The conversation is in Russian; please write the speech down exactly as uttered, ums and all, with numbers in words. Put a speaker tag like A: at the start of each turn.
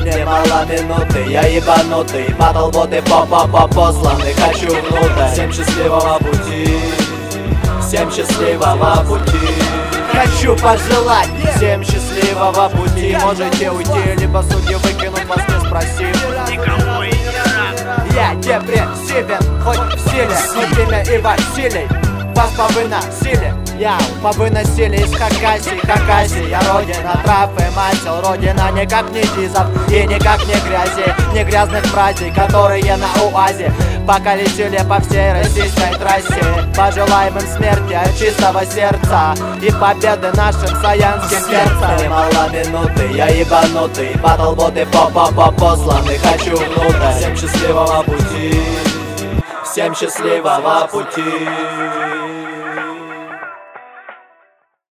A: мне мало минуты. Я ебанутый, батлботы по-по-по посланы. Хочу внутрь. Всем счастливого пути, всем счастливого пути. Хочу пожелать всем счастливого пути. Можете уйти, либо судьи выкинут вас, не спросив.
B: Никому и не рад.
A: Я депрессивен, хоть в силе, не время и Василий. Вас повыносили, я повыносили из Хакасии, Хакасии. Я родина трав и масел, родина никак не дизов и никак не грязи, не грязных фразей, которые на УАЗе поколесили по всей российской трассе. Пожелаем им смерти от чистого сердца и победы нашим саянским перцам. Мне мало минуты, я ебанутый, батлботы по-по-по посланы. Хочу внутрь. Всем счастливого пути, всем счастливого пути.